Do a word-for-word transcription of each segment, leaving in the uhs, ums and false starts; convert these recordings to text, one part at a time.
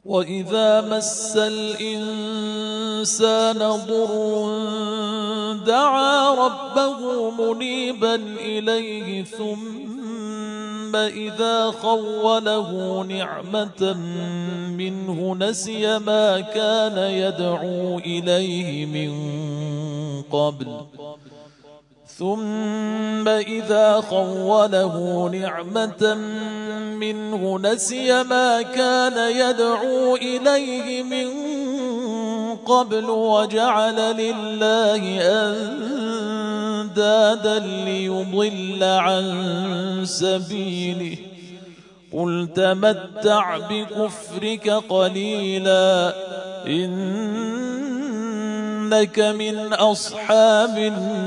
وإذا مس الإنسان ضر دعا ربه منيبا إليه ثم إذا خوله نعمة منه نسي ما كان يدعو إليه من قبل ثم إذا خوله نعمة منه نسي ما كان يدعو إليه من قبل وجعل لله أندادا ليضل عن سبيله قل تمتع بكفرك قليلا إنك من أصحاب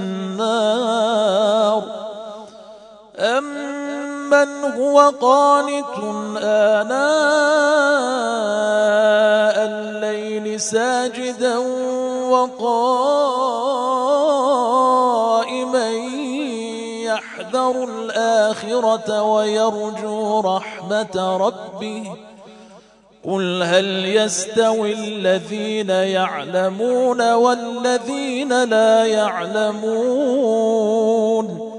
النار. أمن هو قانت آناء الليل ساجدا وقائما يحذر الآخرة ويرجو رحمة ربه قل هل يستوي الذين يعلمون والذين لا يعلمون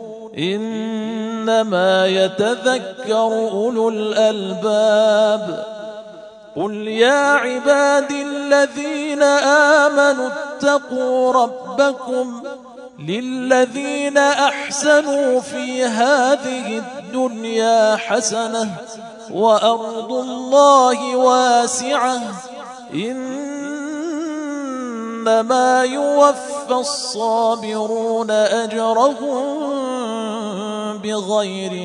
إنما يتذكر أولو الألباب. قل يا عبادي الذين آمنوا اتقوا ربكم للذين أحسنوا في هذه الدنيا حسنة وأرض الله واسعة إنما يوفى الصابرون أجرهم بغير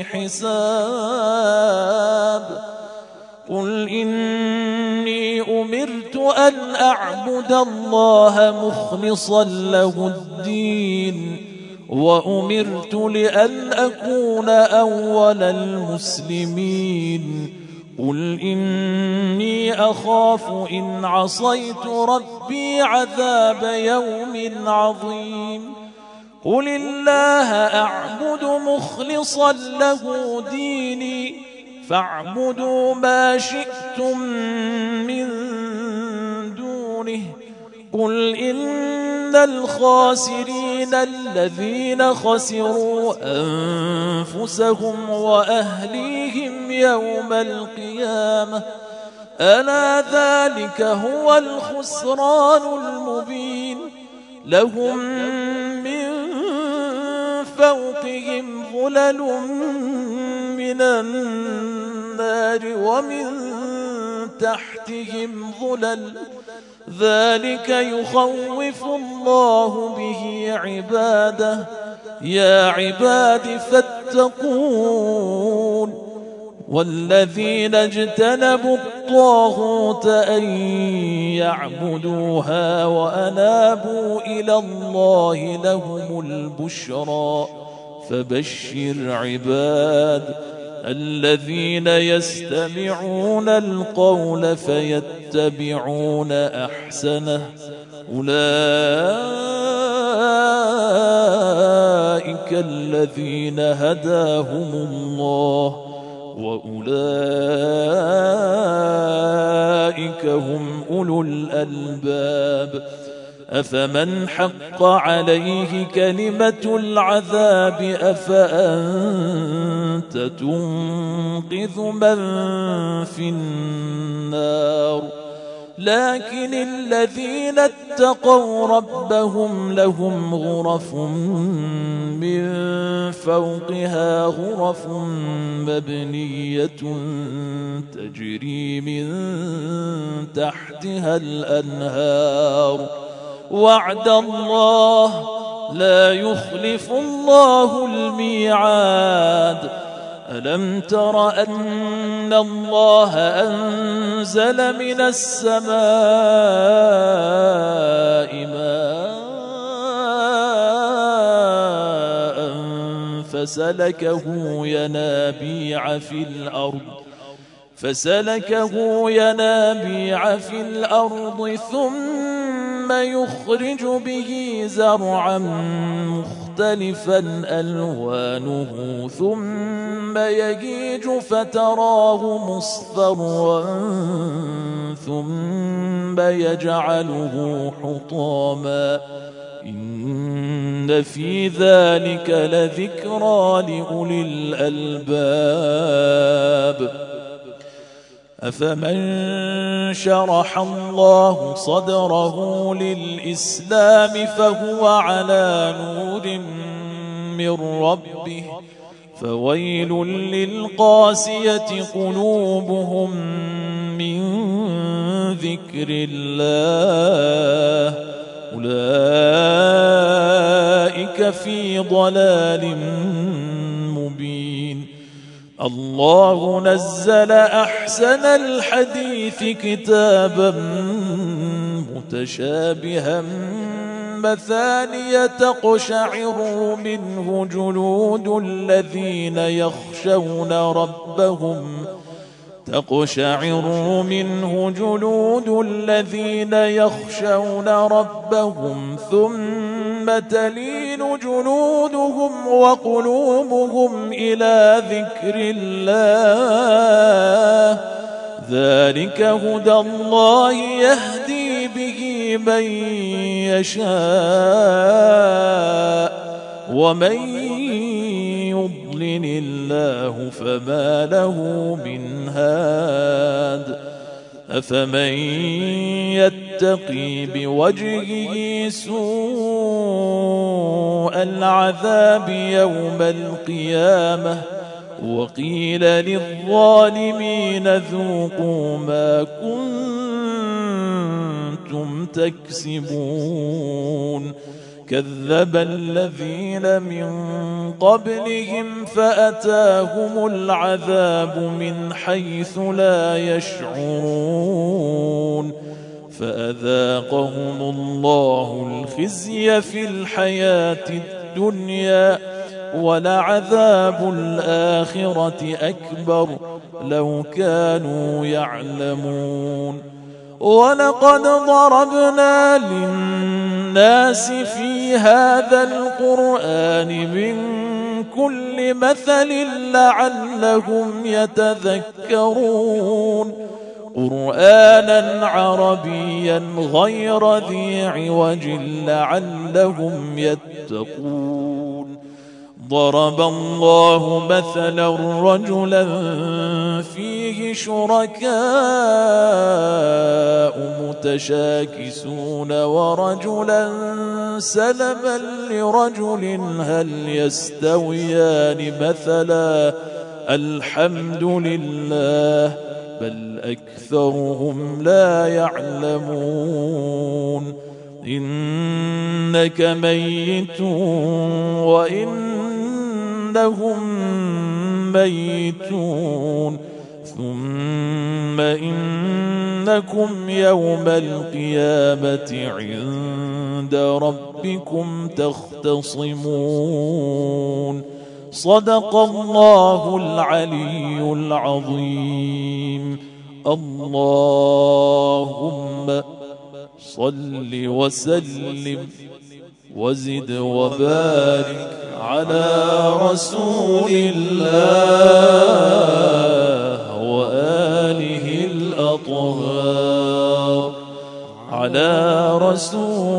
حساب. قل إني أمرت أن أعبد الله مخلصا له الدين وأمرت لأن أكون أول المسلمين. قل إني أخاف إن عصيت ربي عذاب يوم عظيم. قل الله أعبد مخلصا له ديني فاعبدوا ما شئتم من دونه. قل إن الخاسرين الذين خسروا أنفسهم وأهليهم يوم القيامة ألا ذلك هو الخسران المبين. لهم من فوقهم ظلل من النار ومن تحتهم ظلل ذلك يخوف الله به عباده. يا عباد فاتقون. والذين اجتنبوا الطاغوت أن يعبدوها وأنابوا إلى الله لهم البشرى فبشر عباد الذين يستمعون القول فيتبعون أحسنه أولئك الذين هداهم الله وأولئك هم أولو الألباب. أفمن حق عليه كلمة العذاب أفأنت تنقذ من في النار. لكن الذين اتقوا ربهم لهم غرف من فوقها غرف مبنية تجري من تحتها الأنهار وعد الله لا يخلف الله الميعاد. ألم تر أن الله أنزل من السماء ماء فسلكه ينابيع في الأرض فسلكه ينابيع في الأرض ثم يخرج به زرعا مختلفا ألوانه ثم يجيج فتراه مصفرا ثم يجعله حطاما إن في ذلك لذكرى لأولي الألباب أفمن شرح الله صدره للإسلام فهو على نور من ربه فويل للقاسية قلوبهم من ذكر الله أولئك في ضلال مبين الله نزل أحسن الحديث كتابا متشابها مثانية تقشعر منه جلود الذين يخشون ربهم تقشعر منه جلود الذين يخشون ربهم ثم تلين جلودهم وقلوبهم إلى ذكر الله ذلك هدى الله يهدي به من يشاء ومن يضلل الله فما له من هاد أفمن يتقي بوجهه سوء العذاب يوم القيامة وقيل للظالمين ذوقوا ما كنتم تكسبون كذب الذين من قبلهم فأتاهم العذاب من حيث لا يشعرون فأذاقهم الله الخزي في الحياة الدنيا ولعذاب الآخرة أكبر لو كانوا يعلمون ولقد ضربنا للناس في هذا القرآن من كل مثل لعلهم يتذكرون قرآنا عربيا غير ذي عوج لعلهم يتقون ضرب الله مثلا رجلا فيه شركاء متشاكسون ورجلا سلما لرجل هل يستويان مثلا الحمد لله بل أكثرهم لا يعلمون إنك ميت وإنهم ميتون ثم إنكم يوم القيامة عند ربكم تختصمون صدق الله العلي العظيم اللهم صل وسلم وزد وبارك على رسول الله وآله الأطهار على رسول